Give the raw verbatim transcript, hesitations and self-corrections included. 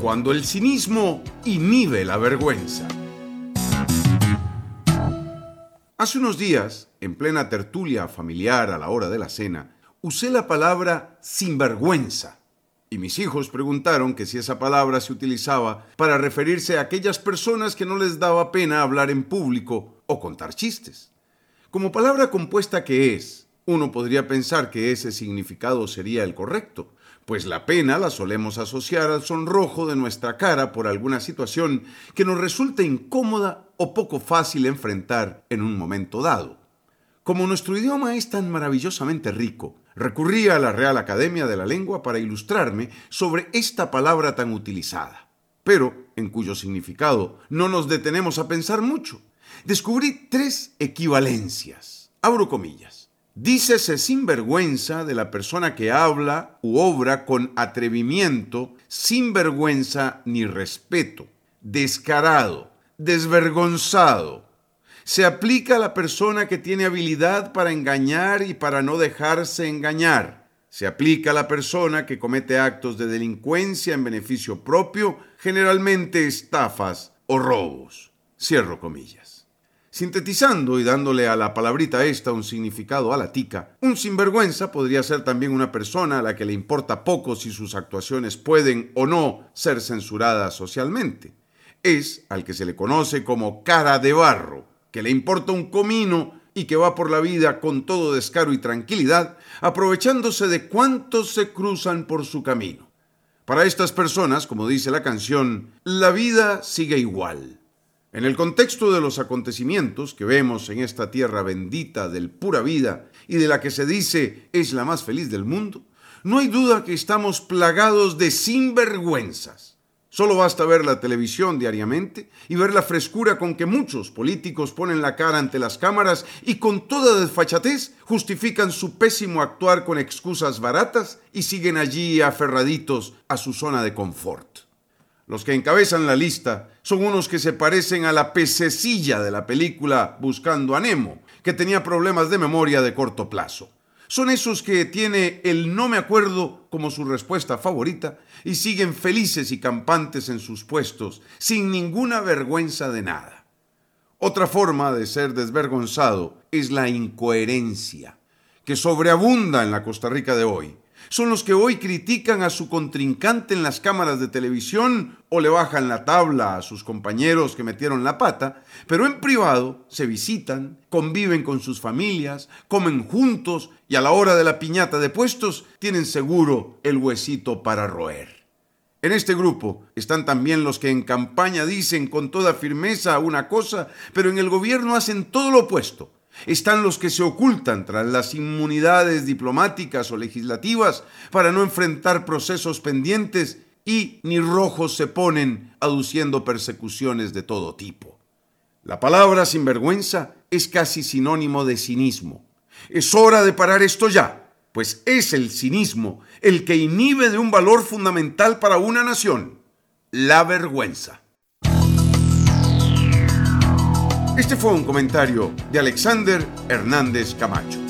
cuando el cinismo inhibe la vergüenza. Hace unos días, en plena tertulia familiar a la hora de la cena, usé la palabra sinvergüenza. Y mis hijos preguntaron que si esa palabra se utilizaba para referirse a aquellas personas que no les daba pena hablar en público o contar chistes. Como palabra compuesta que es, uno podría pensar que ese significado sería el correcto, pues la pena la solemos asociar al sonrojo de nuestra cara por alguna situación que nos resulta incómoda o poco fácil enfrentar en un momento dado. Como nuestro idioma es tan maravillosamente rico, recurrí a la Real Academia de la Lengua para ilustrarme sobre esta palabra tan utilizada, pero en cuyo significado no nos detenemos a pensar mucho. Descubrí tres equivalencias. Abro comillas. Dícese sinvergüenza de la persona que habla u obra con atrevimiento, sin vergüenza ni respeto, descarado, desvergonzado. Se aplica a la persona que tiene habilidad para engañar y para no dejarse engañar. Se aplica a la persona que comete actos de delincuencia en beneficio propio, generalmente estafas o robos. Cierro comillas. Sintetizando y dándole a la palabrita esta un significado a la tica, un sinvergüenza podría ser también una persona a la que le importa poco si sus actuaciones pueden o no ser censuradas socialmente. Es al que se le conoce como cara de barro, que le importa un comino y que va por la vida con todo descaro y tranquilidad, aprovechándose de cuantos se cruzan por su camino. Para estas personas, como dice la canción, la vida sigue igual. En el contexto de los acontecimientos que vemos en esta tierra bendita del pura vida y de la que se dice es la más feliz del mundo, no hay duda que estamos plagados de sinvergüenzas. Solo basta ver la televisión diariamente y ver la frescura con que muchos políticos ponen la cara ante las cámaras y con toda desfachatez justifican su pésimo actuar con excusas baratas y siguen allí aferraditos a su zona de confort. Los que encabezan la lista son unos que se parecen a la pececilla de la película Buscando a Nemo, que tenía problemas de memoria de corto plazo. Son esos que tiene el no me acuerdo como su respuesta favorita y siguen felices y campantes en sus puestos, sin ninguna vergüenza de nada. Otra forma de ser desvergonzado es la incoherencia, que sobreabunda en la Costa Rica de hoy. Son los que hoy critican a su contrincante en las cámaras de televisión o le bajan la tabla a sus compañeros que metieron la pata, pero en privado se visitan, conviven con sus familias, comen juntos y a la hora de la piñata de puestos tienen seguro el huesito para roer. En este grupo están también los que en campaña dicen con toda firmeza una cosa, pero en el gobierno hacen todo lo opuesto. Están los que se ocultan tras las inmunidades diplomáticas o legislativas para no enfrentar procesos pendientes y ni rojos se ponen aduciendo persecuciones de todo tipo. La palabra sinvergüenza es casi sinónimo de cinismo. Es hora de parar esto ya, pues es el cinismo el que inhibe de un valor fundamental para una nación, la vergüenza. Este fue un comentario de Alexander Hernández Camacho.